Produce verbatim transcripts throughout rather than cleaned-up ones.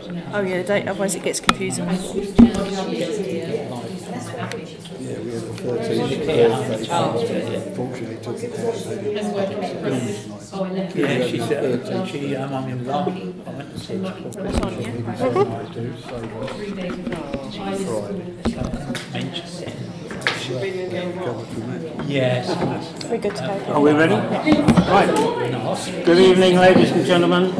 Oh yeah, the date, otherwise it gets confusing. Yeah, we had the thirteenth Thursday. Unfortunately, it took it down. Yeah, she said, she, um, I'm in love. I went to see her. Manchester. Yes. We're good to go. Are we ready? Right. Good evening, ladies and gentlemen.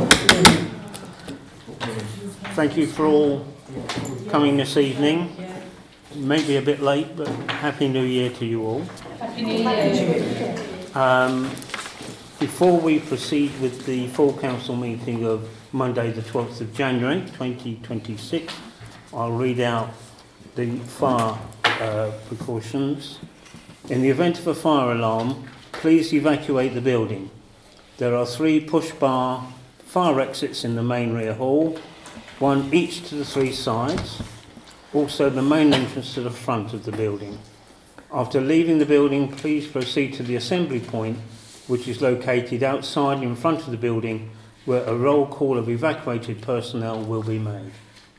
Thank you for all coming this evening. Maybe a bit late, but Happy New Year to you all. Happy New Year. Um, before we proceed with the full council meeting of Monday the twelfth of January twenty twenty-six, I'll read out the fire uh, precautions. In the event of a fire alarm, please evacuate the building. There are three push bar fire exits in the main rear hall, one each to the three sides, also the main entrance to the front of the building. After leaving the building, please proceed to the assembly point, which is located outside in front of the building, where a roll call of evacuated personnel will be made.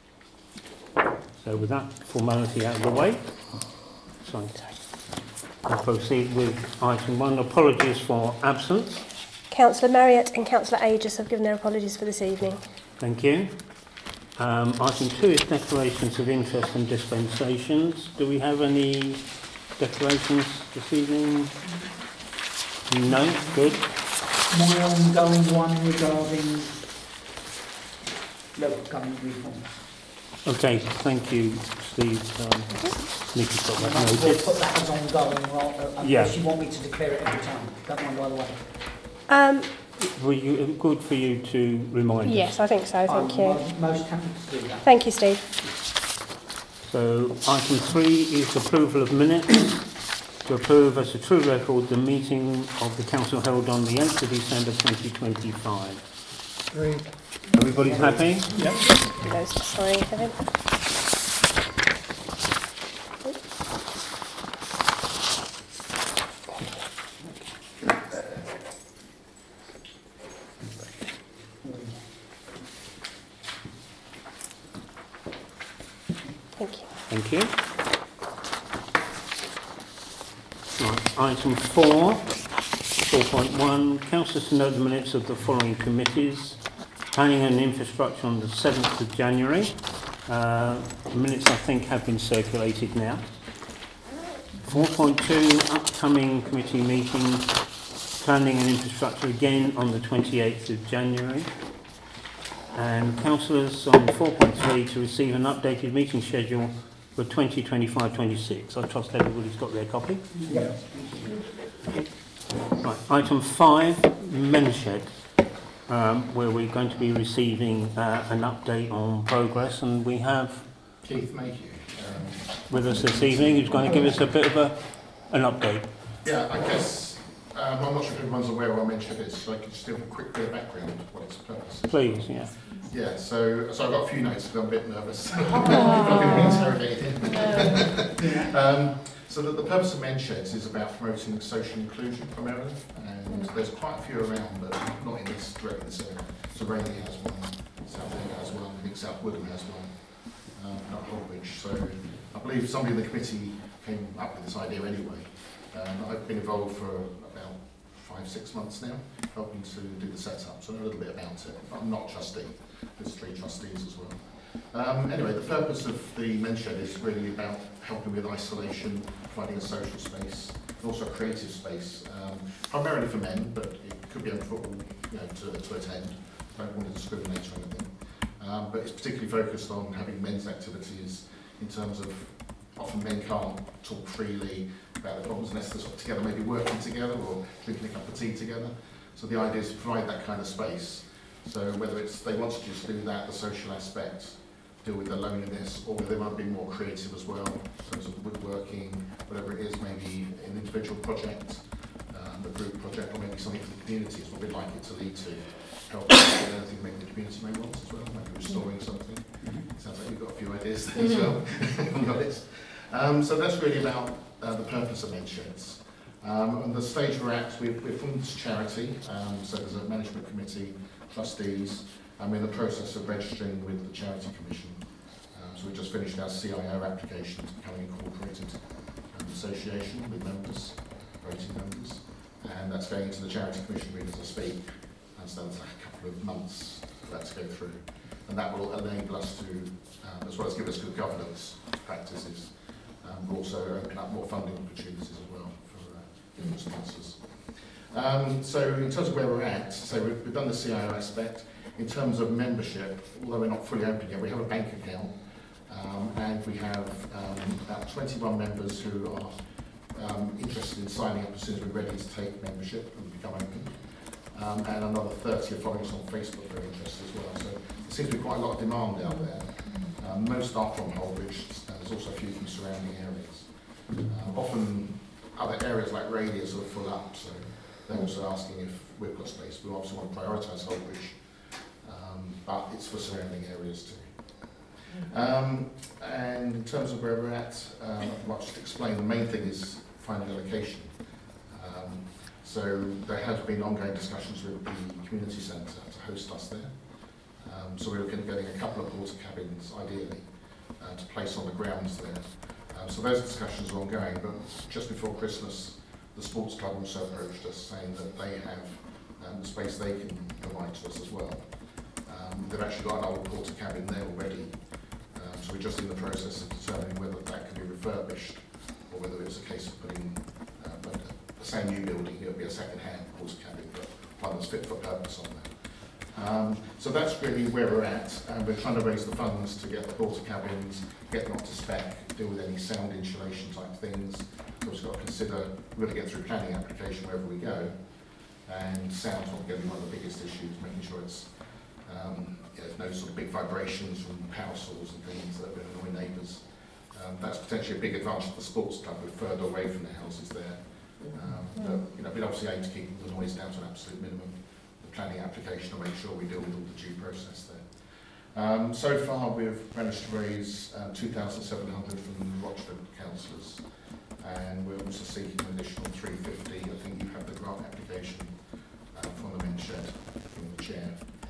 So with that formality out of the way, sorry, I'll proceed with item one, apologies for absence. Councillor Marriott and Councillor Aegis have given their apologies for this evening. Thank you. Um, item two is declarations of interest and dispensations. Do we have any declarations this evening? No? Good. My ongoing one regarding local government reform. Okay, thank you, Steve. Um, Nikki's got that We'll noted. put that as ongoing, rather, unless Yeah. you want me to declare it every time. Don't mind, by the way. Um, Were you, good for you to remind us? yes, I think so, thank I'm you. mo- most happy to do that. Thank you, Steve. So item three is approval of minutes. To approve as a true record the meeting of the council held on the eighth of December twenty twenty-five. Three. Everybody's happy? Yep. Those to sign, Kevin. Thank you. Thank you. Right, item four, four point one, councillors to note the minutes of the following committees. Planning and Infrastructure on the seventh of January. Uh, the minutes, I think, have been circulated now. four point two, upcoming committee meetings. Planning and Infrastructure again on the twenty-eighth of January. And councillors on four point three to receive an updated meeting schedule for twenty twenty-five twenty-six. I trust everybody's got their copy. Yep. Right, item five, Menshed, um, where we're going to be receiving uh, an update on progress, and we have Keith Mayhew. Um, with us this evening who's going to give us a bit of a, an update. yeah, I guess, um, I'm not sure if everyone's aware what I mentioned is, so I could just give a quick bit of background of what its purpose is. Please, yeah. Yeah, so so I've got a few notes because I'm a bit nervous. I'm going to be interrogated. um, so that the purpose of Mensheds is about promoting social inclusion primarily, and there's quite a few around, but not in this directly this area. So Rainley has one, South End has one, I think South Woodham has one, um, not Holbridge. So I believe somebody in the committee came up with this idea anyway. Um, I've been involved for about five, six months now, helping to do the setup, so I know a little bit about it. I'm not trustee, there's three trustees as well. Um, anyway, the purpose of the Menshed is really about helping with isolation, providing a social space, and also a creative space, um, primarily for men, but it could be open for all, you know, to, to attend. I don't want to discriminate or anything. Um, but it's particularly focused on having men's activities in terms of often men can't talk freely about their problems unless they're sort of together, maybe working together or drinking a cup of tea together. So the idea is to provide that kind of space. So whether it's they want to just do that, the social aspect, deal with their loneliness, or they might be more creative as well, in terms of woodworking, whatever it is, maybe an individual project, um, a group project, or maybe something for the community is what we'd like it to lead to. Help with anything maybe the community may want as well, maybe restoring something. It sounds like you've got a few ideas there as well, on the list. Um, so that's really about uh, the purpose of Mensheds. Um, and the stage we're at, we're, we're from this charity, um, so there's a management committee, trustees, and we're in the process of registering with the charity just finished our C I O application to become an incorporated um, association with members, voting members, and that's going into the Charity Commission read as I speak, and so that's like a couple of months for that to go through, and that will enable us to, um, as well as give us good governance practices, um, will also open up more funding opportunities as well for uh, different sponsors. Um, so in terms of where we're at, so we've, we've done the C I O aspect. In terms of membership, although we're not fully open yet, we have a bank account, um, and we have um, about twenty-one members who are um, interested in signing up as soon as we're ready to take membership and become open. Um, and another thirty are following us on Facebook, very interested as well. So there seems to be quite a lot of demand out there. Um, most are from Holdridge, and there's also a few from surrounding areas. Um, often other areas like Raleigh are sort of full up, so they're also asking if we've got space. We obviously want to prioritise Holdridge, um, but it's for surrounding areas too. Um, and in terms of where we're at, um, I'll just explain. The main thing is finding a location. Um, so there has been ongoing discussions with the community centre to host us there. Um, so we're looking at getting a couple of porta cabins, ideally, uh, to place on the grounds there. Um, so those discussions are ongoing, but just before Christmas, the sports club also approached us saying that they have um, the space they can provide to us as well. Um, they've actually got an old porta cabin there already, um, so we're just in the process of determining whether that can be refurbished or whether it's a case of putting uh, but the same new building. It'll be a second-hand porta cabin, but one that's fit for purpose on there. Um, so that's really where we're at, and we're trying to raise the funds to get the porta cabins, get them up to spec, deal with any sound insulation type things. We've also got to consider, we're going to get through planning application wherever we go, and sound's not going to be one of the biggest issues, making sure it's um, you know, no sort of big vibrations from power saws and things that will annoy neighbours. Um, that's potentially a big advantage of the sports club. We're further away from the houses there. Um, but, you know, we'd obviously aim to keep the noise down to an absolute minimum. The planning application will make sure we deal with all the due process there. Um, so far, we've managed to raise um, two thousand seven hundred from the Rochford councillors, and we're also seeking an additional three hundred fifty. I think you have the grant application uh, from the men's shed from the chair.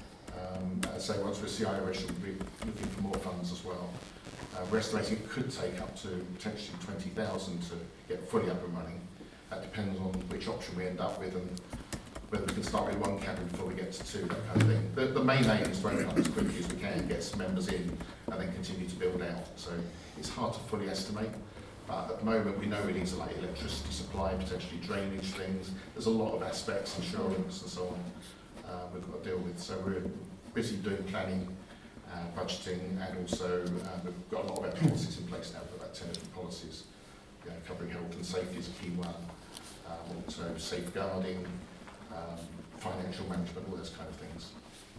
Um, so once we're C I O, we'll be looking for more funds as well. Uh, we're estimating it could take up to potentially twenty thousand to get fully up and running. That depends on which option we end up with and whether we can start with one cabin before we get to two, that kind of thing. The, the main aim is to open up as quickly as we can, get some members in, and then continue to build out. So it's hard to fully estimate, but at the moment we know we need to like electricity supply, potentially drainage things. There's a lot of aspects, insurance and so on, uh, we've got to deal with. So we're busy doing planning, uh, budgeting, and also uh, we've got a lot of our policies in place now. We've got about ten different policies, you know, covering health and safety is a key one, um, also safeguarding, Um, financial management, all those kind of things.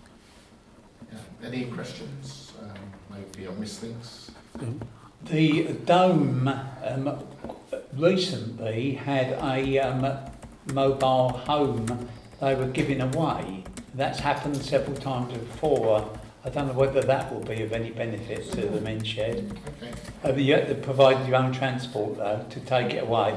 Yeah. Any questions? Um, maybe I've missed things. The Dome um, recently had a um, mobile home they were giving away. That's happened several times before. I don't know whether that will be of any benefit to the men's shed. Okay. Have you yet to provide your own transport though to take it away?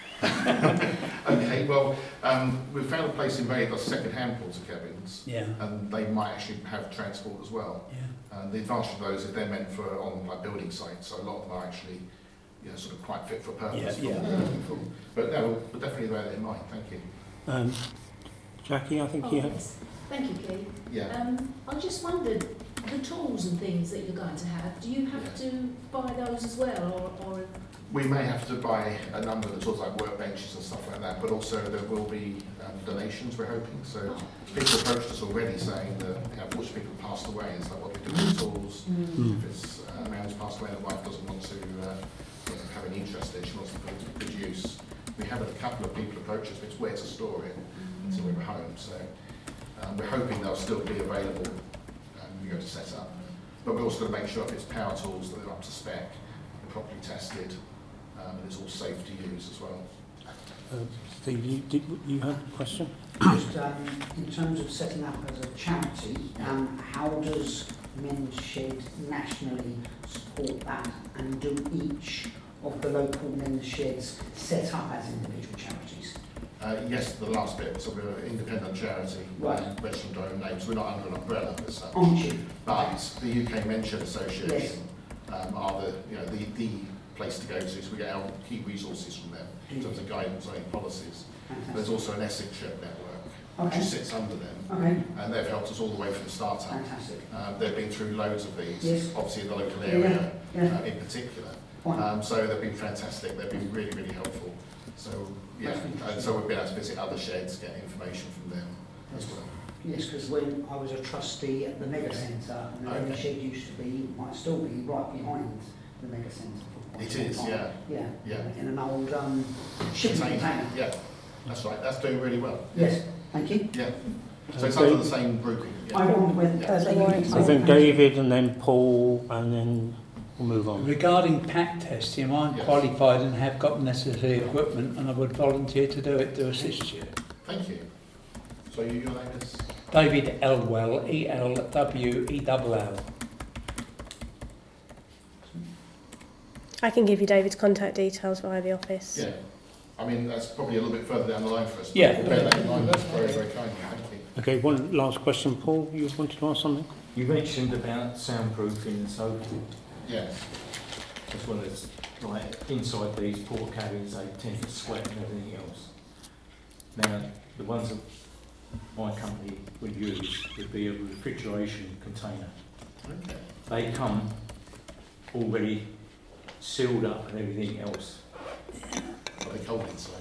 Okay, well, um, we've found a place in May that does second-hand porta cabins, Yeah. and they might actually have transport as well. Yeah. And the advantage of those is they're meant for on like building sites, so a lot of them are actually, you know, sort of quite fit for purpose. Yeah, for what yeah. we're looking for. But no, we'll, we'll definitely bear that in mind. Thank you. Um, Jackie, I think Oh, you had... yes. Thank you, Keith. Yeah. Um, I just wondered, the tools and things that you're going to have, do you have Yeah. to buy those as well, or, or We may have to buy a number of the tools like workbenches and stuff like that, but also there will be um, donations, we're hoping. So people approached us already saying that, you know, unfortunately people passed away, and it's like, what do we do with the tools? Mm. If it's uh, a man's passed away and the wife doesn't want to uh, you know, have any interest in it, she wants to put it to good use. We have had a couple of people approach us, but it's where to store it until we're home. So um, we're hoping they'll still be available um, when we go to set up. But we're also going to make sure if it's power tools that they're up to spec, they're properly tested, um, and it's all safe to use as well. Uh, Steve, you, did, you had a question? Just um, in terms of setting up as a charity, um, how does Men's Shed nationally support that, and do each of the local men's sheds set up as individual charities? Uh, yes, the last bit, so we're an independent charity, Right. um, registered under our own name, so we're not under an umbrella as such. Aren't you? But the U K Men's Shed Association um, are the, you know, the, the place to go to, so we get our key resources from them in terms of guidance on policies. There's also an Essexshire network, Okay. which sits under them, Okay, and they've helped us all the way from start-up. fantastic. Um, they've been through loads of these, Yes. obviously in the local Yeah, area yeah. uh, in particular. Fine. Um, so they've been fantastic, they've been really, really helpful. So, yeah, That's fantastic. and so we've been able to visit other sheds, get information from them as well. Yes, because when I was a trustee at the Mega Centre, and the Okay. Mega Shed used to be, might still be, right behind the Mega Centre. for quite It some is, time. yeah. Yeah, Yeah. in an old um, shipping Container. container. Yeah, that's right, that's doing really well. Yes, thank you. Yeah, so it's Okay. under the same grouping. I Yeah. wonder whether... Yeah. uh, they- I think David and then Paul and then we'll move on. Regarding pack testing, I'm Yes. qualified and have got the necessary equipment, and I would volunteer to do it to assist you. Thank you. So you, your name is? David Elwell, E L W E L L. I can give you David's contact details via the office. Yeah. I mean, that's probably a little bit further down the line for us. but Yeah. Bear that in mind, that's very, very kind, thank you. Okay, one last question, Paul. You wanted to ask something? You mentioned about soundproofing and so forth, Yes. as well as like inside these port cabins, they tend to sweat and everything else. Now, the ones that my company would use would be a refrigeration container. Okay. They come already sealed up and everything else. Are they cold inside?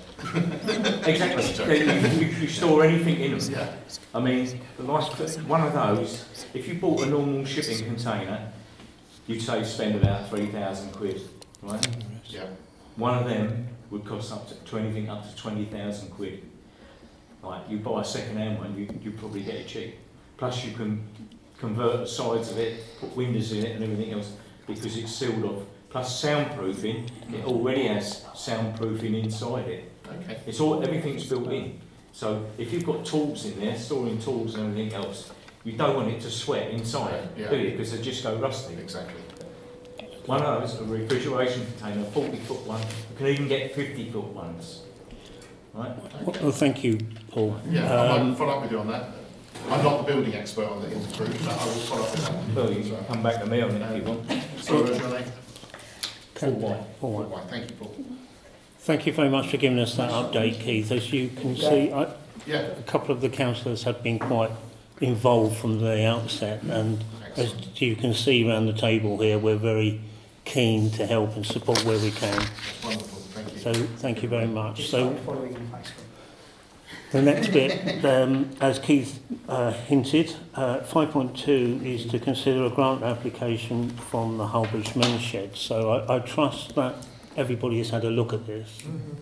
Exactly. you, you, you store anything in them. Yeah. I mean, the last one of those, if you bought a normal shipping container, you'd say spend about three thousand quid, right? Yeah. One of them would cost up to, to anything up to twenty thousand quid. Like, you buy a second-hand one, you you probably get it cheap. Plus, you can convert the sides of it, put windows in it, and everything else because it's sealed off. Plus, soundproofing, it already has soundproofing inside it. Okay. It's all everything's built in. So, if you've got tools in there, storing tools and everything else, you don't want it to sweat inside, Yeah. do you? Because they just go rusty. Exactly. One of those, a refrigeration container, forty foot one, you can even get fifty foot ones. Right? Well, thank you, Paul. Yeah, I Um, might follow up with you on that. I'm not the building expert on the, in the group, but I will follow up with that. Well, you can come back to me on it if you want. So, what's your name? Paul White. Paul White. Why, thank you, Paul. Thank you very much for giving us that update, Keith. As you can see, I, Yeah. a couple of the councillors have been quite involved from the outset, and as Excellent. you can see around the table here, we're very keen to help and support where we can. That's wonderful, thank you. So thank you very much. Just So started following on Facebook. the next bit, um, as Keith uh, hinted, uh, five point two is to consider a grant application from the Hullbridge Men's Shed. So I, I trust that everybody has had a look at this.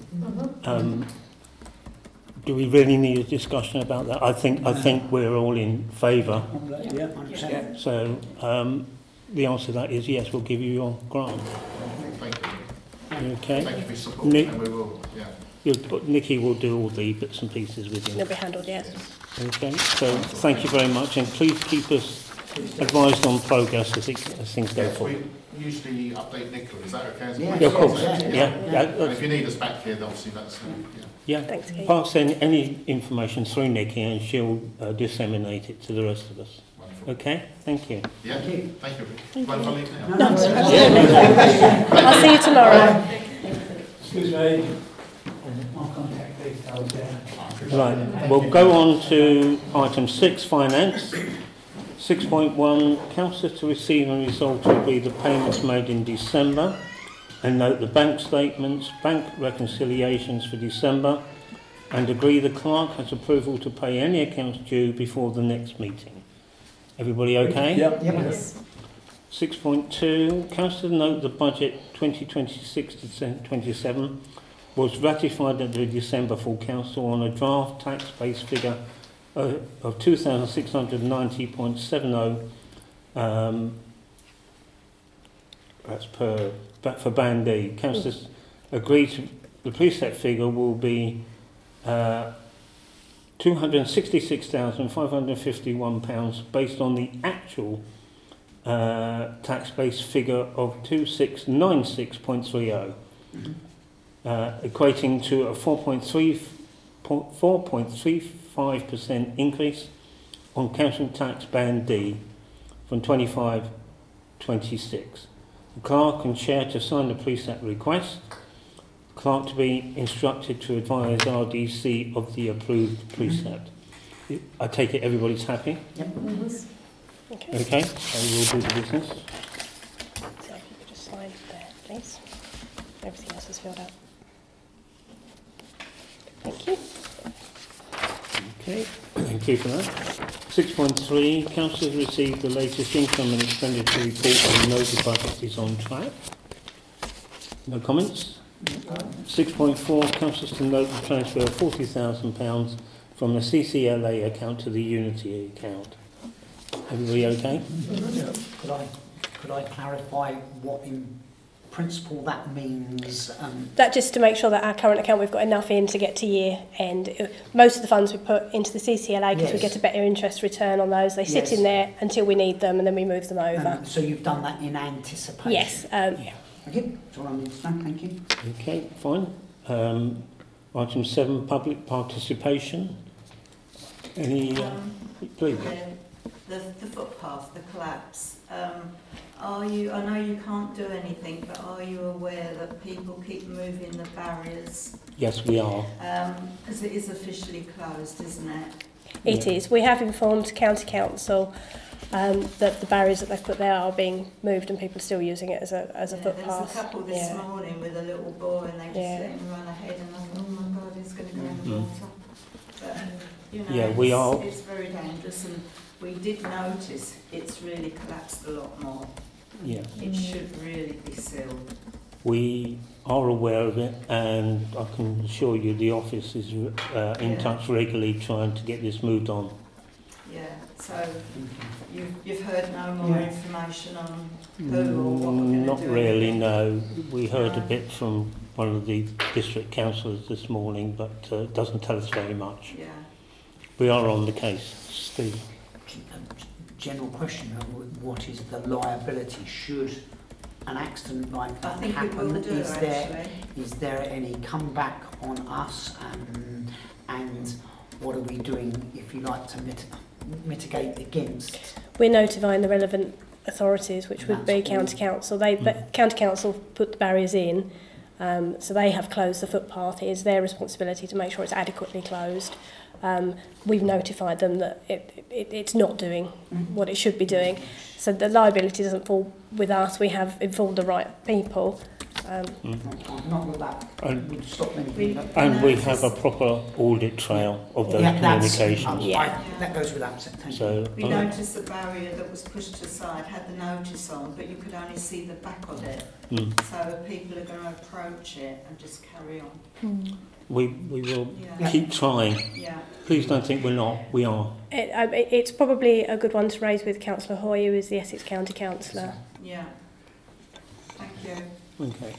Um, do we really need a discussion about that? I think I think we're all in favour. Yeah. one hundred percent. So um, the answer to that is yes, we'll give you your grant. Thank you. Okay. Thank you for your support, Nick- and we will, yeah. You'll, Nikki will do all the bits and pieces with you. It'll be handled, yeah. Okay, so thank you very much, and please keep us advised on progress as, it, as things go Yes, forward. we usually update Nicola, is that okay? as a Yeah. point? Yeah, of course. Yeah, Yeah, yeah. yeah, And that's- if you need us back here, then obviously that's, uh, yeah. yeah. Thanks, Kate. Pass any, any information through Nikki, and she'll uh, disseminate it to the rest of us. Wonderful. Okay, thank you. Yeah, Thank you. thank you. Mind if I leave now? No, no, no. I'll see you tomorrow. Excuse me. My contact details there. Right, we'll go on to item six, finance. six point one, council to receive and resolve to agree the payments made in December, and note the bank statements, bank reconciliations for December, and agree the clerk has approval to pay any accounts due before the next meeting. Everybody okay? Yep. Yep. six point two, council to note the budget twenty twenty-six to twenty-seven was ratified at the December full council on a draft tax base figure uh, of two thousand six hundred ninety point seven zero. Um, that's per but for Band D. Councillors agreed to the preset figure will be uh, two hundred sixty-six thousand five hundred fifty-one pounds based on the actual uh, tax base figure of two thousand six hundred ninety-six point three zero. Uh, equating to a four point three five percent increase on council tax band D from twenty-five twenty-six. The clerk and chair to sign the police act request. Clerk to be instructed to advise R D C of the approved police act. I take it everybody's happy? Yep. Okay. Okay, so we'll do the business. So if you could just sign there, please. Everything else is filled out. Thank you. Okay, thank you for that. six point three, council has received the latest income and expenditure report and note the budget is on track. No comments? six point four, council to note the transfer of forty thousand pounds from the C C L A account to the Unity account. Everybody okay? Could I, could I clarify what in principle that means? Um, That just to make sure that our current account, we've got enough in to get to year end. Uh, Most of the funds we put into the C C L A because we Yes. get a better interest return on those. They sit Yes. in there until we need them and then we move them over. um, so you've done that in anticipation? Yes. Um, Yeah. Okay, that's all I need to know, thank you. Okay, fine. Um, item seven, public participation. Any, uh, Um, please? yeah, the, the footpath, the collapse. Um, are you, I know you can't do anything, but are you aware that people keep moving the barriers? Yes, we are. Because it is officially closed, isn't it? It Yeah. is. We have informed County Council um, that the barriers that they've put there are being moved and people are still using it as a as a Yeah, footpath. There was a couple this Yeah. morning with a little boy and they just Yeah. let him run ahead and I thought, oh my God, he's going to go in the Mhm. water. But, you know, Yeah, we it's, are- it's very dangerous and we did notice it's really collapsed a lot more. Yeah. It should really be sealed. We are aware of it, and I can assure you the office is uh, in Yeah. touch regularly trying to get this moved on. Yeah, so you've, you've heard no more Yeah. information on who or what we're going to Mm, Not do? really, no. We heard a No. bit from one of the district councillors this morning, but uh, it doesn't tell us very much. Yeah. We are on the case. Steve? General question, uh, what is the liability should an accident like I that think it will happen? do, Is there, actually. is there any comeback on us, um, and what are we doing, if you like, to mit- mitigate against? We're notifying the relevant authorities, which would be That's all. County Council. They, Mm. but County Council put the barriers in, um, so they have closed the footpath. It is their responsibility to make sure it's adequately closed. Um, we've notified them that it, it, it's not doing what it should be doing. So the liability doesn't fall with us. We have informed the right people. Um, Mm. Not, not that that And- would stop anything, We- but... And we have a proper audit trail of those Yeah, that's- communications. I- Yeah. I- that goes without saying, thank you. So, We uh, noticed the barrier that was pushed aside had the notice on, but you could only see the back of it. mm, So people are going to approach it and just carry on. we, we will Yeah. keep trying. Yeah. Please don't think we're not. We are. it, um, it, it's probably a good one to raise with Councillor Hoy, who is the Essex County Councillor. Yeah. Thank you. Okay.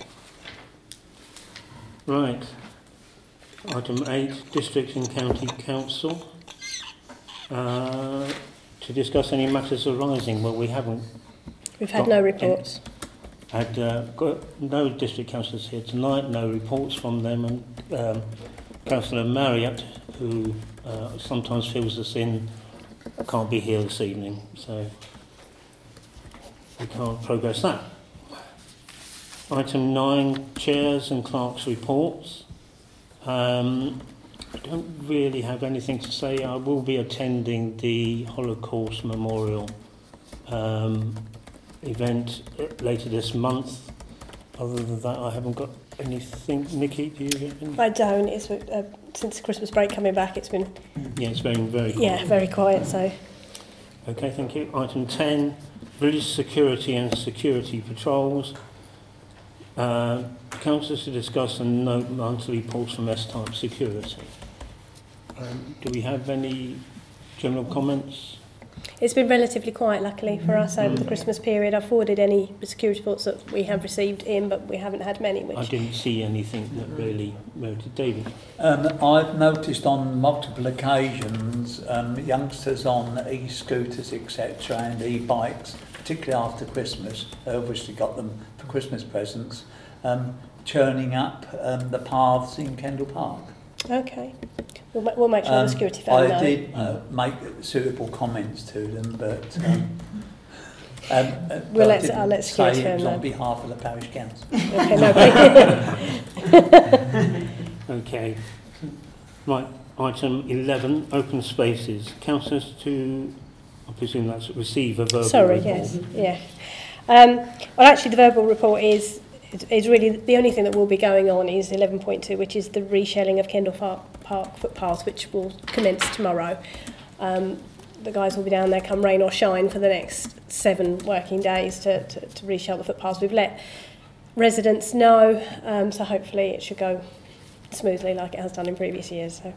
Right. Item eight, District and County Council. Uh, to discuss any matters arising. Well, we haven't We've had Got no any- reports. had uh, got no district councillors here tonight, no reports from them, and um, Councillor Marriott, who uh, sometimes fills us in, can't be here this evening, so we can't progress that. Item nine, chairs and clerks' reports. Um, I don't really have anything to say. I will be attending the Holocaust Memorial um, event uh, later this month. Other than that, I haven't got anything. Nikki, do you have anything? I don't. It's uh, since Christmas break coming back. It's been Yeah, it's very, very quiet. yeah very quiet. So Okay, thank you. Item ten, village security and security patrols. Uh, councillors to discuss and note monthly reports from S-Type Security. Um, do we have any general comments? it's been relatively quiet, luckily for us over the Christmas period. I've forwarded any security reports that we have received in, but we haven't had many. I Which didn't see anything that really merited. David? Um, I've noticed on multiple occasions um, youngsters on e-scooters, et cetera, and e-bikes, particularly after Christmas, I obviously got them for Christmas presents, um, churning up um, the paths in Kendall Park. okay, we'll, ma- we'll make sure Um, the security firm I know. did uh, make suitable comments to them, but um, Um, uh, We'll I let- didn't I'll let security say it was know. on behalf of the parish council. Okay, no, Okay. Right, item eleven, open spaces. Councillors to, I presume that's receive a verbal Sorry, report. yes, yeah. Um, well, actually, the verbal report is is really the only thing that will be going on is eleven point two, which is the reshelling of Kendall Park, Park footpath, which will commence tomorrow. Um, the guys will be down there come rain or shine for the next seven working days to, to, to reshell the footpaths. We've let residents know, um, so hopefully it should go smoothly like it has done in previous years. So.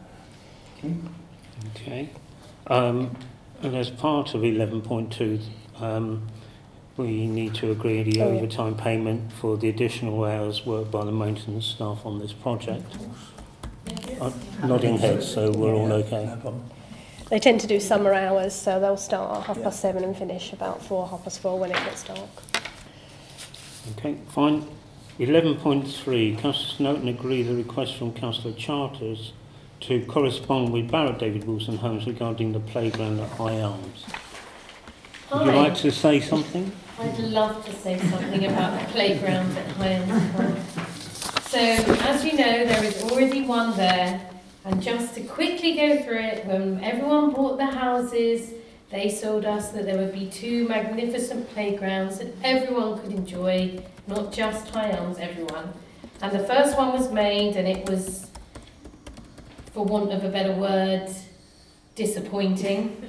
Okay. Um, and as part of eleven point two, um, we need to agree the Oh, yeah. overtime payment for the additional hours worked by the maintenance staff on this project. Uh, nodding heads, so we're all okay. No problem. They tend to do summer hours, so they'll start at half past seven and finish about four, half past four when it gets dark. Okay, fine. eleven point three, councillors note and agree the request from Councillor Charters to correspond with Barrett David Wilson Homes regarding the playground at High Arms. Would you Hi. like to say something? I'd love to say something about the playground at Highlands Park. So, as you know, there is already one there, and just to quickly go through it, when everyone bought the houses, they sold us that there would be two magnificent playgrounds that everyone could enjoy, not just Highlands, everyone. And the first one was made, and it was, for want of a better word, disappointing.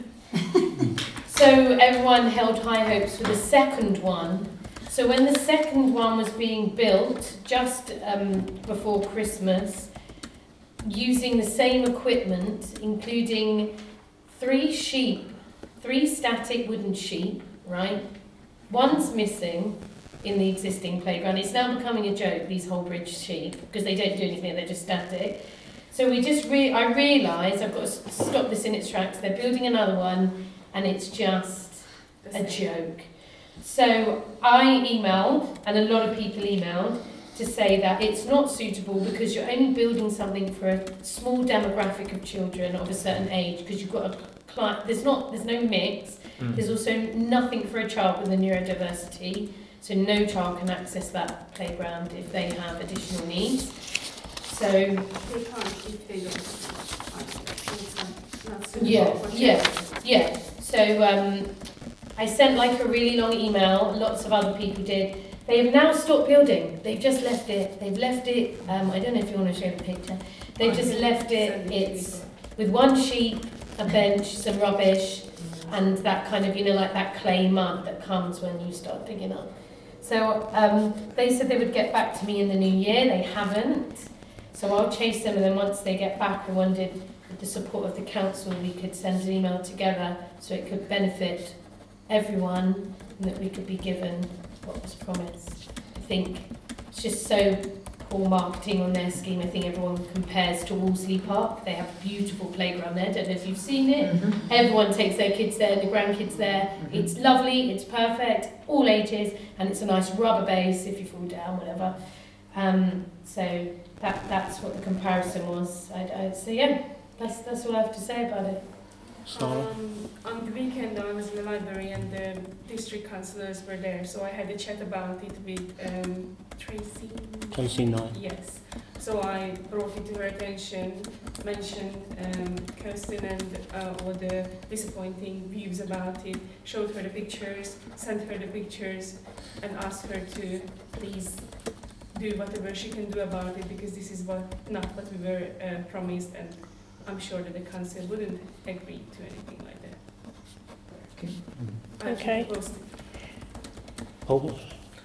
So everyone held high hopes for the second one. So when the second one was being built, just um, before Christmas, using the same equipment, including three sheep, three static wooden sheep, right? One's missing in the existing playground. It's now becoming a joke, these whole bridge sheep, because they don't do anything, they're just static. So we just re- I realised I've got to s- stop this in its tracks. They're building another one, and it's just a joke. So I emailed, and a lot of people emailed, to say that it's not suitable because you're only building something for a small demographic of children of a certain age, because you've got a client, there's not, there's no mix, Mm. there's also nothing for a child with a neurodiversity, so no child can access that playground if they have additional needs. So They can't if they don't. It's not suitable yeah, for yeah, children. yeah. So um, I sent like a really long email. Lots of other people did. They have now stopped building. They've just left it. They've left it. Um, I don't know if you want to show the picture. They've just left it. It's with one sheep, a bench, some rubbish, and that kind of, you know, like that clay mud that comes when you start digging up. So um, they said they would get back to me in the new year. They haven't. So I'll chase them, and then once they get back, I wondered, with the support of the council, we could send an email together so it could benefit everyone and that we could be given what was promised. I think it's just so poor marketing on their scheme. I think everyone compares to Wolseley Park. They have a beautiful playground there. Don't know if you've seen it. Mm-hmm. Everyone takes their kids there, the grandkids there. Mm-hmm. It's lovely, it's perfect, all ages, and it's a nice rubber base if you fall down, whatever. Um, so that that's what the comparison was. I'd, I'd say, yeah, that's that's all I have to say about it. Um, on the weekend, I was in the library and the district councillors were there, so I had a chat about it with um, Tracy. Tracy Knight. Yes. So I brought it to her attention, mentioned um, Kirsten and uh, all the disappointing views about it, showed her the pictures, sent her the pictures, and asked her to please do whatever she can do about it, because this is what not what we were uh, promised, and I'm sure that the council wouldn't agree to anything like that. Okay. I Okay. should post it. Paul?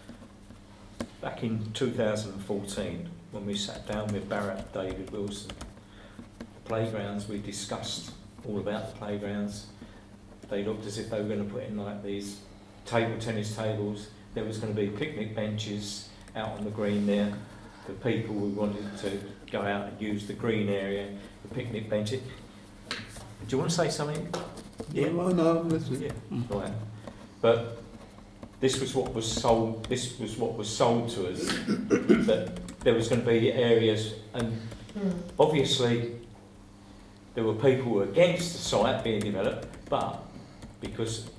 Back in two thousand fourteen, when we sat down with Barrett David Wilson, playgrounds, we discussed all about the playgrounds. They looked as if they were going to put in like these table tennis tables. There was going to be picnic benches out on the green there for people who wanted to go out and use the green area, the picnic benches. Do you want to say something? Yeah, well, no, I'm listening. Yeah, right. But this was what was sold. This was what was sold to us. That there was going to be areas, and Mm. obviously there were people who were against the site being developed, but because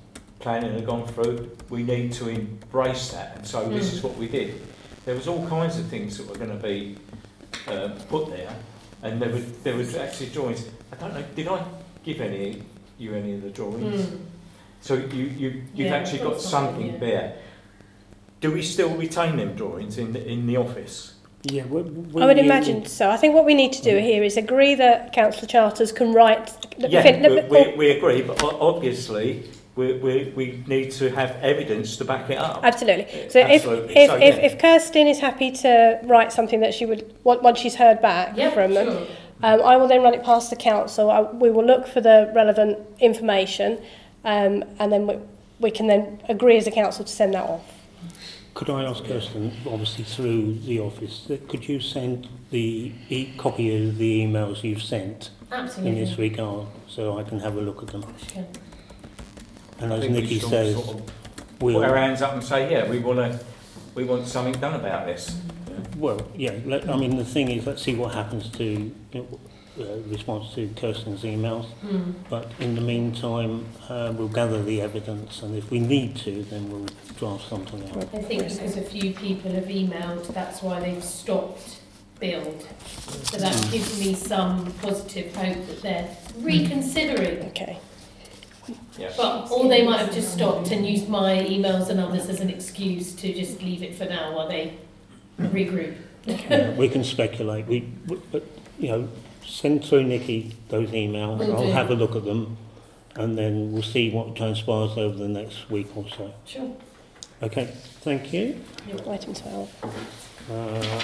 planning had gone through, we need to embrace that, and so this Mm. is what we did. There was all kinds of things that were going to be uh, put there, and there was, there was actually drawings. I don't know, did I give any you any of the drawings? Mm. So you, you, you've Yeah, actually I've got got something, something yeah. there. Do we still retain them drawings in the, in the office? Yeah, we, we, I would imagine so. I think what we need to do here is agree that councillor Charters can write... Yeah, fin- we, we, we agree, but o- obviously we, we, we need to have evidence to back it up. Absolutely. So Absolutely. if if, So, if, yeah. if Kirsten is happy to write something that she would, on- once she's heard back Yeah, from them, sure. um, I will then run it past the council. I, we will look for the relevant information, um, and then we, we can then agree as a council to send that off. Could I ask Kirsten, obviously through the office, that could you send the e- copy of the emails you've sent Absolutely. in this regard so I can have a look at them? Sure. And I as think we Nikki should says, sort of we'll, put our hands up and say, yeah, we want to, we want something done about this. well, yeah, let, I mean, the thing is, let's see what happens to you know, uh, response to Kirsten's emails. Mm. But in the meantime, uh, we'll gather the evidence, and if we need to, then we'll draft something out. I think because a few people have emailed, that's why they've stopped build. So that Mm. gives me some positive hope that they're reconsidering. Okay. Yeah. But or they might have just stopped and used my emails and others as an excuse to just leave it for now while they regroup. Uh, we can speculate. We, we, but you know, send through Nikki those emails. Will I'll do. have a look at them, and then we'll see what transpires over the next week or so. Sure. Okay. Thank you. Item twelve. Uh,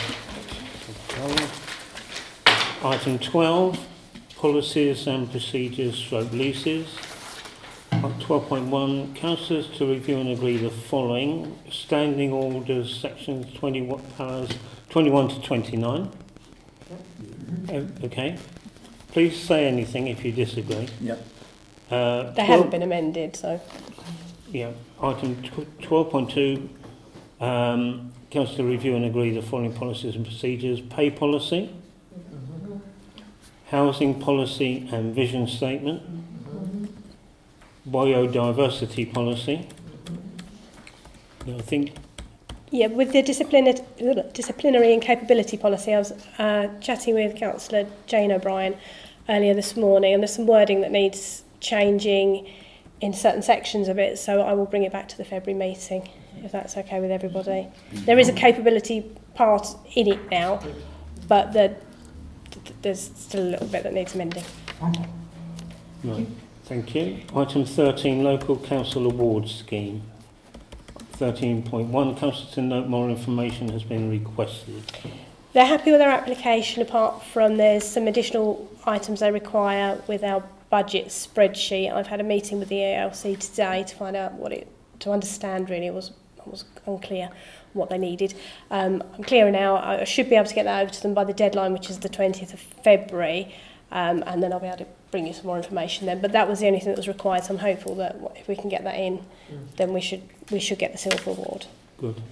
item twelve, policies and procedures stroke leases. twelve point one, councillors to review and agree the following. Standing orders, sections twenty-one, powers twenty-one to twenty-nine. O- Okay. Please say anything if you disagree. Yep. Uh, They haven't been amended, so... Yeah. Item twelve point two, um, council to review and agree the following policies and procedures. Pay policy, housing policy and vision statement, biodiversity policy. Yeah, I think Yeah, with the disciplinary, disciplinary and capability policy, I was uh, chatting with Councillor Jane O'Brien earlier this morning, and there's some wording that needs changing in certain sections of it, so I will bring it back to the February meeting, if that's okay with everybody. There is a capability part in it now, but the, th- there's still a little bit that needs amending. Right, thank you. Item thirteen, local council awards scheme. thirteen point one, council to note more information has been requested. They're happy with our application, apart from there's some additional items they require with our budget spreadsheet. I've had a meeting with the A L C today to find out what it, to understand really, it was, it was unclear what they needed. Um, I'm clearer now, I should be able to get that over to them by the deadline, which is the twentieth of February, um, and then I'll be able to bring you some more information then. But that was the only thing that was required, so I'm hopeful that if we can get that in, then we should we should get the silver award. Good.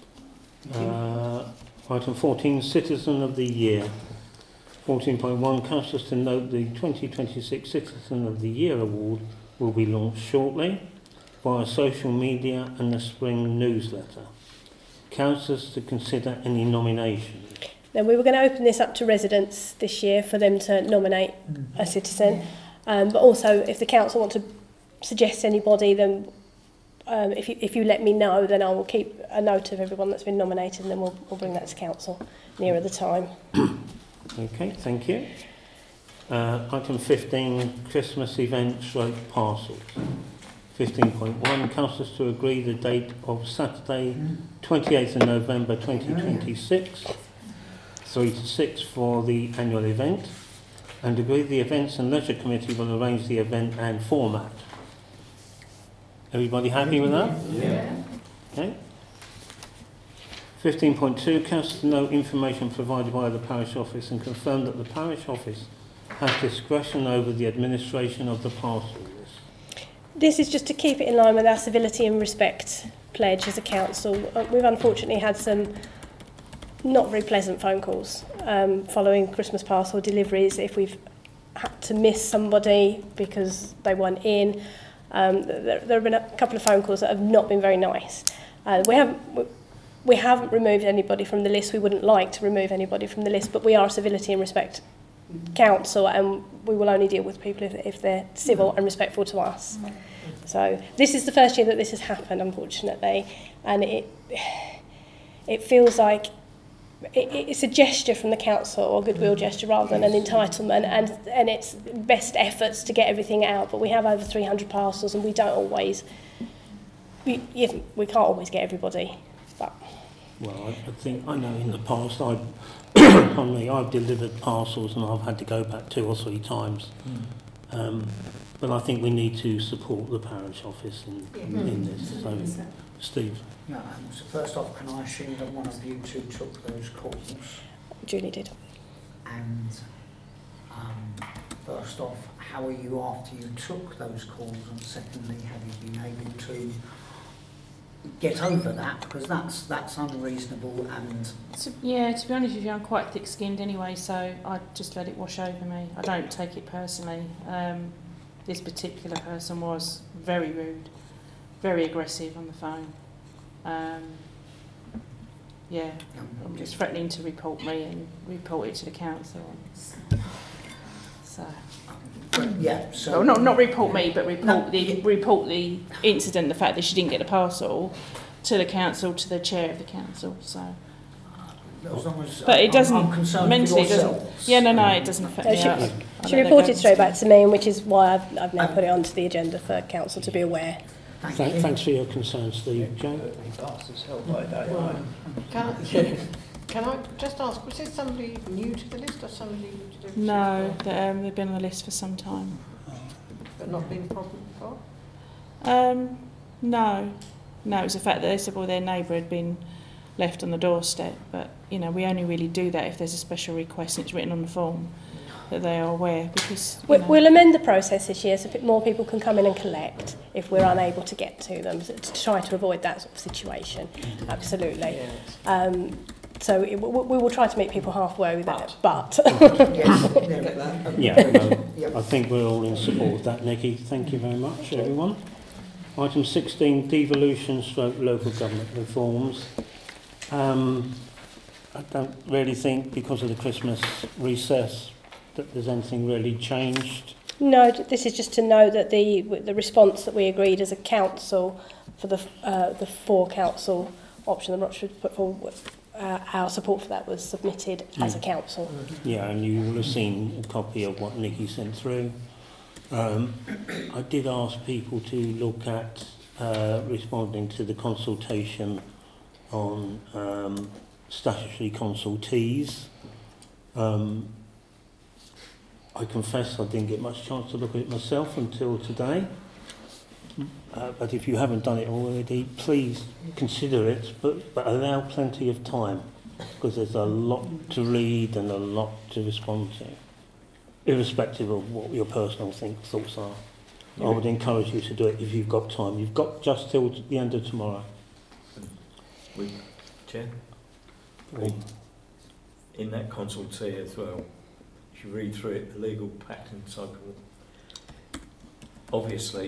Uh, item fourteen, Citizen of the Year. fourteen point one, councillors to note the twenty twenty-six Citizen of the Year award will be launched shortly via social media and the spring newsletter. Councillors to consider any nominations. Then we were going to open this up to residents this year for them to nominate a citizen, um, but also if the council want to suggest anybody, then um, if you if you let me know, then I will keep a note of everyone that's been nominated, and then we'll we'll bring that to council nearer the time. Okay, thank you. Uh, item fifteen, Christmas event stroke parcels. fifteen point one, councillors to agree the date of Saturday, twenty-eighth of November twenty twenty-six, three to six for the annual event, and agree the Events and Leisure Committee will arrange the event and format. Everybody happy with that? Yeah. Okay. fifteen point two, council to note information provided by the parish office and confirm that the parish office has discretion over the administration of the parcels. This is just to keep it in line with our civility and respect pledge as a council. Uh, We've unfortunately had some not very pleasant phone calls um, following Christmas parcel deliveries. If we've had to miss somebody because they weren't in, Um, there, there have been a couple of phone calls that have not been very nice. Uh, we haven't we, we haven't removed anybody from the list. We wouldn't like to remove anybody from the list, but we are a civility and respect council, and we will only deal with people if, if they're civil and respectful to us. So this is the first year that this has happened, unfortunately, and it it feels like it, it's a gesture from the council, or a goodwill gesture rather than an entitlement, and and it's best efforts to get everything out. But we have over three hundred parcels, and we don't always we we can't always get everybody. But well, I, I think I know in the past I've pardon me, I've delivered parcels and I've had to go back two or three times. Mm. Um, but I think we need to support the parish office in, yeah. in this. So, Steve. Yeah, um, so first off, can I assume that one of you two took those calls? Julie did. And um, first off, how are you after you took those calls? And secondly, have you been able to get over that, because that's that's unreasonable? And to, yeah, to be honest with you, I'm quite thick-skinned anyway, so I just let it wash over me. I don't take it personally. Um, this particular person was very rude, very aggressive on the phone. Um, yeah, I'm just threatening to report me and report it to the council. So. Yeah, so well, not not report me, but report no, the yeah. report the incident, the fact that she didn't get the parcel, to the council, to the chair of the council. So, as long as but it doesn't I'm, I'm mentally it doesn't. Yeah, no, no, it doesn't affect no, me. She, I, she reported straight back to me, which is why I've, I've now um, put it onto the agenda for council to be aware. Thank Th- thanks for your concern, Steve. Joe? Can I, yeah. Can I just ask, was this somebody new to the list or somebody who did No, they, um, they've been on the list for some time. But not been a problem before? Um, no. No, it was the fact that they said, well, their neighbour had been left on the doorstep. But, you know, we only really do that if there's a special request and it's written on the form, that they are aware. Because we, know, we'll amend the process this year so more people can come in and collect if we're unable to get to them, to try to avoid that sort of situation. Absolutely. Um, So it, we, we will try to meet people halfway with that, but... yes, yeah, no, I think we're all in support of that, Nikki. Thank you very much, everyone. Item sixteen, devolution stroke local government reforms. Um, I don't really think, because of the Christmas recess, that there's anything really changed. No, this is just to know that the the response that we agreed as a council for the uh, the four council option that Rochford put forward, Uh, our support for that was submitted mm. as a council. Yeah, and you will have seen a copy of what Nikki sent through. Um, I did ask people to look at uh, responding to the consultation on um, statutory consultees. Um, I confess I didn't get much chance to look at it myself until today. Uh, but if you haven't done it already, please consider it, but, but allow plenty of time, because there's a lot to read and a lot to respond to, irrespective of what your personal think, thoughts are. Yeah. I would encourage you to do it if you've got time. You've got just till the end of tomorrow. We, Chair? We, in that consultee as well, if you read through it, the legal pact and so forth, obviously,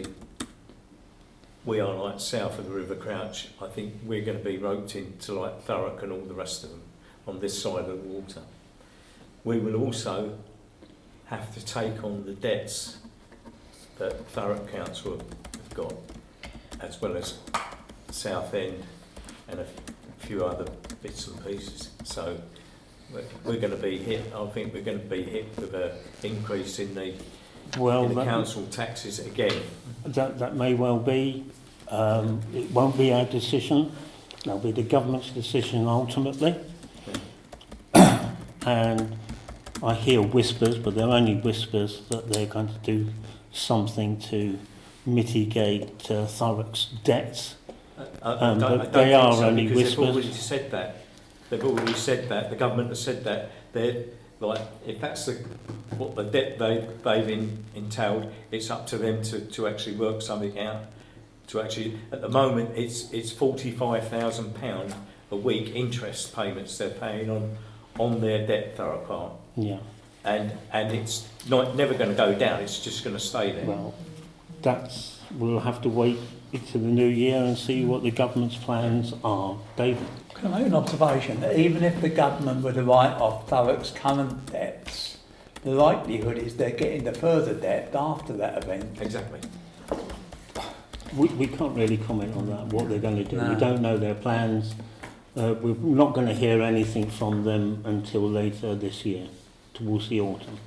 we are like south of the River Crouch. I think we're going to be roped into like Thurrock and all the rest of them on this side of the water. We will also have to take on the debts that Thurrock Council have got, as well as South End and a few other bits and pieces. So we're going to be hit. I think we're going to be hit with an increase in the Well, in the that, council taxes again. That, that may well be. Um, it won't be our decision. That'll be the government's decision ultimately. Yeah. And I hear whispers, but they're only whispers, that they're going to do something to mitigate uh, Thurrock's debts. Uh, I, um, I don't, but I don't they are so, only because whispers. They've already said that. They've already said that. The government has said that. They're like, if that's the, what the debt they, they've in, entailed, it's up to them to, to actually work something out. To actually, at the moment, it's it's forty-five thousand pounds a week interest payments they're paying on on their debt, Thurrock Park. Yeah. And and it's not never going to go down. It's just going to stay there. Well, that's we'll have to wait into the new year and see what the government's plans are. David? Can I make an observation that even if the government were to write off Thurrock's current debts, the likelihood is they're getting the further debt after that event. Exactly. We, we can't really comment on that, what they're going to do. No. We don't know their plans. Uh, we're not going to hear anything from them until later this year, towards the autumn.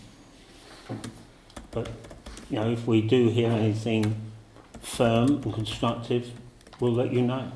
But, you know, if we do hear anything firm and constructive, we'll let you know.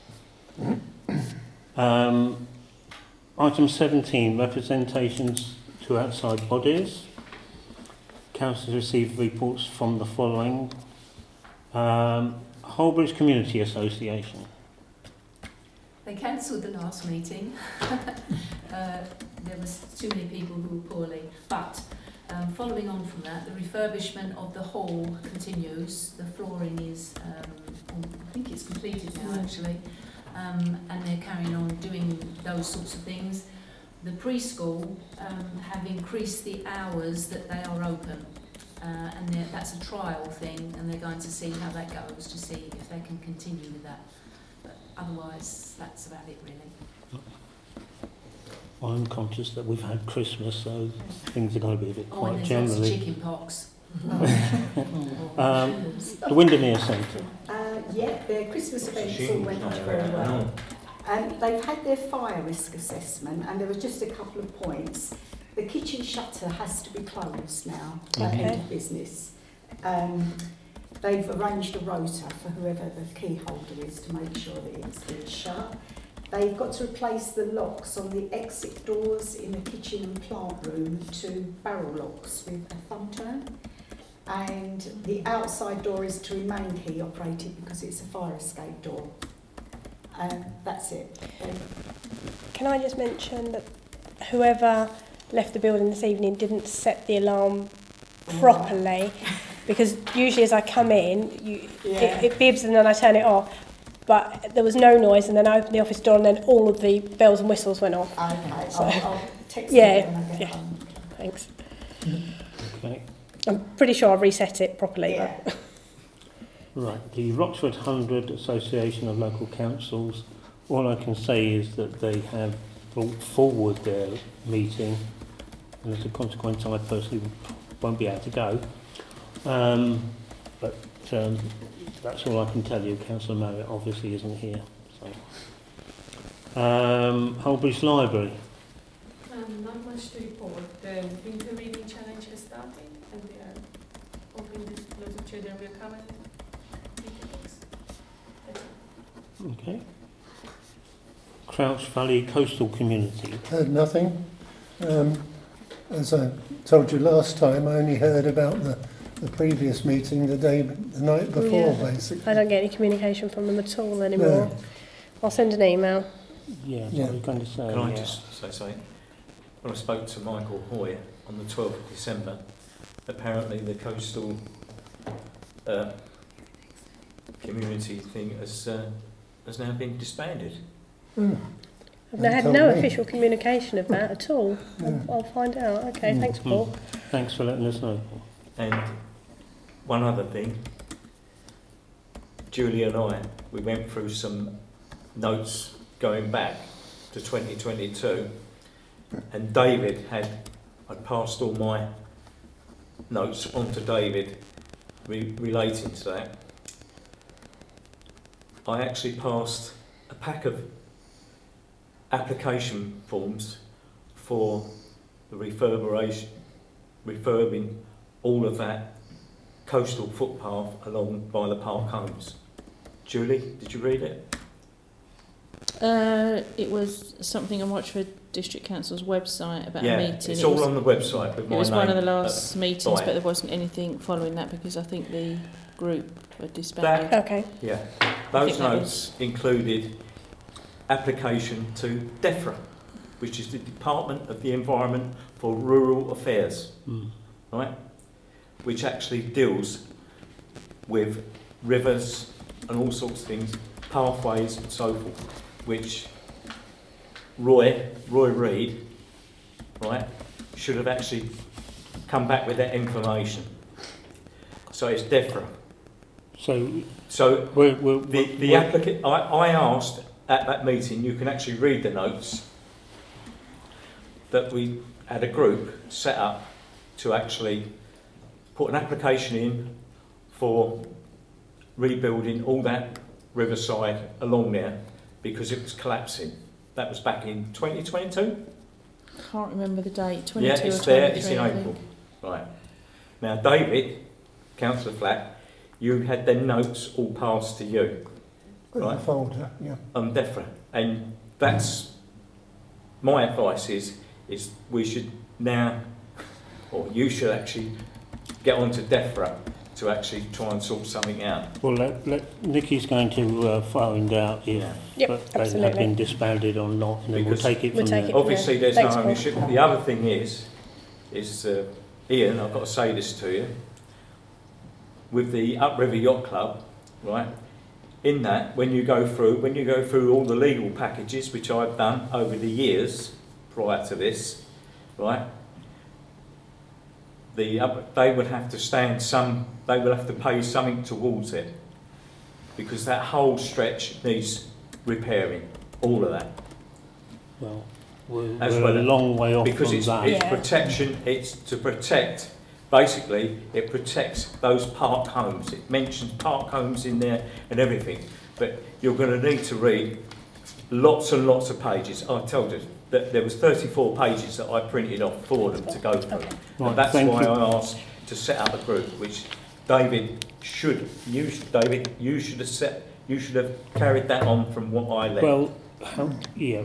Um, item seventeen, representations to outside bodies. Council received reports from the following. Um, Holbridge Community Association. They cancelled the last meeting. uh, there was too many people who were poorly. But um, following on from that, the refurbishment of the hall continues. The flooring is, um, I think it's completed now actually. Um, and they're carrying on doing those sorts of things. The preschool um, have increased the hours that they are open. Uh, and that's a trial thing, and they're going to see how that goes to see if they can continue with that. But otherwise, that's about it, really. I'm conscious that we've had Christmas, so things are going to be a bit Oh, quiet and there's generally. lots of chicken pox. um, the Windermere Centre. Uh, yeah, their Christmas events all went off very well. Um, they've had their fire risk assessment, and there was just a couple of points. The kitchen shutter has to be closed now, that Okay. end of business. Um, they've arranged a rota for whoever the key holder is to make sure that it's, it's shut. They've got to replace the locks on the exit doors in the kitchen and plant room to barrel locks with a thumb turn. And the outside door is to remain key operated because it's a fire escape door. Um, that's it. They- Can I just mention that whoever left the building this evening didn't set the alarm properly, because usually as I come in, you, Yeah. it, it bibs and then I turn it off. But there was no noise, and then I opened the office door, and then all of the bells and whistles went off. Okay, So, I'll, I'll text yeah, you when I get yeah. home. Thanks. Okay. I'm pretty sure I've reset it properly. Yeah. But Right, the Roxford Hundred Association of Local Councils, all I can say is that they have brought forward their meeting, and as a consequence I personally won't be able to go. Um, but um, that's all I can tell you. Councillor Marriott obviously isn't here. So. Um, Holbridge Library. Um, not much to report. The winter reading challenge has started, and we are hoping that lots of children will come and read the books. That's it. Okay. Crouch Valley Coastal Community. Heard nothing. Um, as I told you last time, I only heard about the, the previous meeting the day, the night before, Yeah. basically. I don't get any communication from them at all anymore. No. I'll send an email. Yeah, Yeah. I was going to say. Can I yeah. just say something? When I spoke to Michael Hoy on the twelfth of December, apparently the coastal uh, community thing has, uh, has now been disbanded. Mm. I've They had told no me. official communication of that at all. Yeah. I'll, I'll find out. Okay, Mm. thanks, Paul. Thanks for letting us know. And one other thing, Julie and I, we went through some notes going back to twenty twenty-two, and David had, I passed all my notes on to David re- relating to that. I actually passed a pack of application forms for the refurbishing, refurbing all of that coastal footpath along by the park homes. Julie, did you read it? Uh, it was something on Watchford District Council's website about yeah, a meeting. it's it all was, on the website with It my was name. one of the last uh, meetings, by but it. there wasn't anything following that because I think the group were disbanded. Okay. Yeah, I those think that notes included application to DEFRA, which is the Department of the Environment for Rural Affairs, Mm. right? Which actually deals with rivers and all sorts of things, pathways and so forth, which Roy, Roy Reid, right, should have actually come back with that information. So it's DEFRA, So, So we're, we're, the, the we're, applicant, I, I asked at that meeting, you can actually read the notes, that we had a group set up to actually put an application in for rebuilding all that riverside along there because it was collapsing. That was back in twenty twenty-two? Can't remember the date, twenty-two Yeah, it's or there, twenty-three, it's in I April. think. Right. Now, David, Councillor Flack, you had them notes all passed to you. Got Right. the folder, yeah. On DEFRA. And that's, my advice is, is we should now, or you should actually get onto DEFRA to actually try and sort something out. well, let, let, Nikki's going to uh, find out if Yeah. Yep, uh, they have absolutely. been disbanded or not, and then Because we'll take it we'll from take there. it. Obviously, there's Thanks, no Paul. ownership. The other thing is, is uh, Ian, I've got to say this to you, with the Upriver Yacht Club, right? In that, when you go through, when you go through all the legal packages, which I've done over the years prior to this, right? The up, they would have to stand some, they would have to pay something towards it, because that whole stretch needs repairing, all of that. Well, we're, As we're well a as- long way off Because from it's, that. it's Yeah. protection, it's to protect, basically, it protects those park homes. It mentions park homes in there and everything. But you're going to need to read lots and lots of pages. I told you that there was thirty-four pages that I printed off for them to go through. Right, And that's thank why you. I asked to set up a group, which David should, you, should- David, you should have set, you should have carried that on from what I left. Well, how, yeah,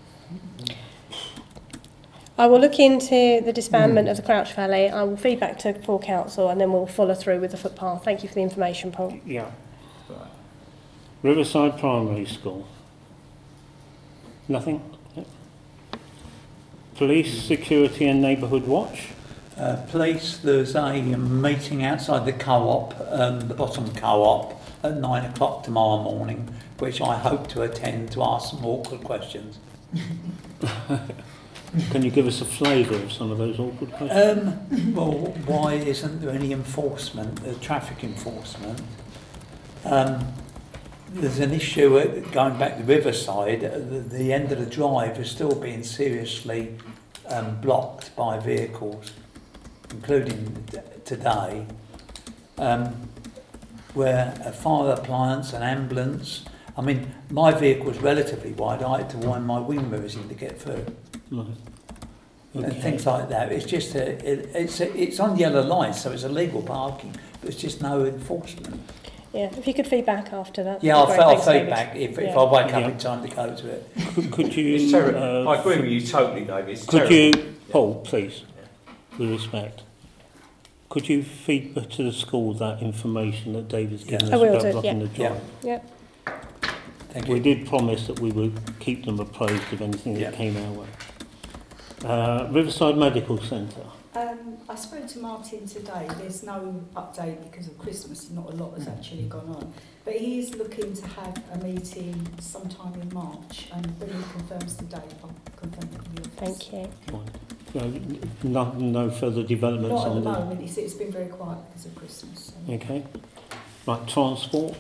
I will look into the disbandment of the Crouch Valley. I will feed back to full council and then we'll follow through with the footpath. Thank you for the information, Paul. yeah. Right. Riverside Primary School. Nothing? Yep. Police, Security and Neighbourhood Watch. Uh, police, there's a um, meeting outside the co-op, um, the bottom co-op, at nine o'clock tomorrow morning, which I hope to attend to ask some awkward questions. Can you give us a flavour of some of those awkward questions? Um, well, why isn't there any enforcement, uh, traffic enforcement? Um, there's an issue at, going back to Riverside, uh, the, the end of the drive is still being seriously um, blocked by vehicles, including t- today, um, where a fire appliance, an ambulance, I mean, my vehicle was relatively wide, I had to wind my wing mirrors in to get through. Right. And Okay. things like that. It's just a, it, it's a, it's on yellow lights, so it's illegal parking, but it's just no enforcement. Yeah, if you could feed back after that. Yeah, I'll, that'd be I'll great. Thanks, feedback if, if Yeah. I wake up Yeah. in time to go to it. Could, could you... It's terrible. uh, I agree with you totally, David. It's Could terrible. you, Paul, please, with respect, could you feed back to the school that information that David's given I us will about do, blocking yeah. the drive? Yeah. Thank We you. did promise that we would keep them appraised of anything Yeah. that came our way. Uh, Riverside Medical Centre. Um, I spoke to Martin today. There's no update because of Christmas. Not a lot has actually gone on. But he is looking to have a meeting sometime in March. And when he confirms the date, I'll confirm it in the office. Thank you. No, no, no further developments Not at the on the... moment. It's, it's been very quiet because of Christmas. So. Okay. Right, transport.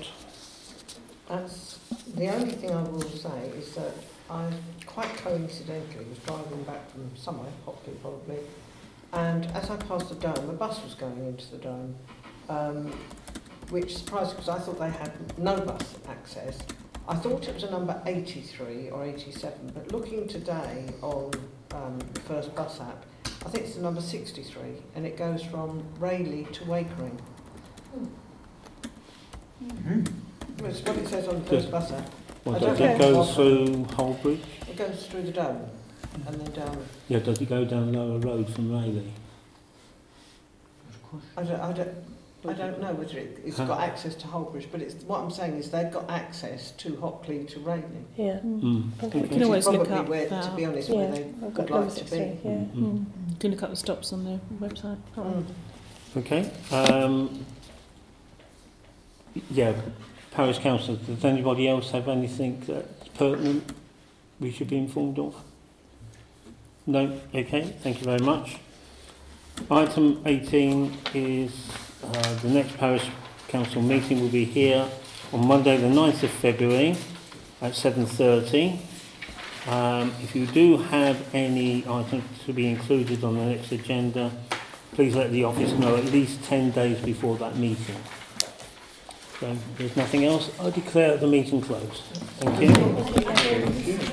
That's the only thing I will say is that I quite coincidentally was driving back from somewhere, Hockley probably, and as I passed the dome, a bus was going into the dome, um, which surprised me because I thought they had no bus access. I thought it was a number eighty-three or eighty-seven, but looking today on um, the First Bus app, I think it's the number sixty-three, and it goes from Rayleigh to Wakering. Mm-hmm. That's what it says on the First Bus app. Well, I does don't it know. go through Holbridge? It goes through the dome and then down. Yeah, does it go down Lower Road from Rayleigh? I don't, I don't, I don't know whether it, it's got access to Holbridge, but it's what I'm saying is they've got access to Hockley to Rayleigh. Yeah. Mm. Okay. You can always Which is look probably up where, that. to be honest, Yeah, where they I've would got like number to be. sixty-three, yeah. Mm. Mm. You can look up the stops on the website. Mm. Okay. Um, yeah, Parish Council, does anybody else have anything that's pertinent we should be informed of? No? Okay, thank you very much. Item eighteen is uh, the next Parish Council meeting will be here on Monday the ninth of February at seven thirty. Um, if you do have any items to be included on the next agenda, please let the office know at least ten days before that meeting. So, if there's nothing else, I declare the meeting closed. Thank you.